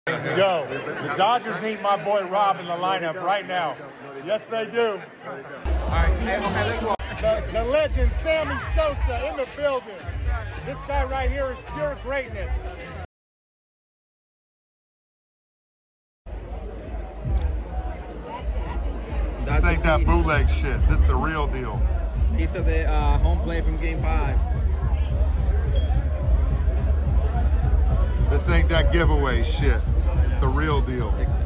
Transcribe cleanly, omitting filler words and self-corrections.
Yo, the Dodgers need my boy Rob in the lineup right now. Yes, they do. All right, let's walk. The legend Sammy Sosa in the building. This guy right here is pure greatness. This ain't that bootleg shit. This is the real deal. Piece of the home plate from Game 5. This ain't that giveaway shit. It's the real deal.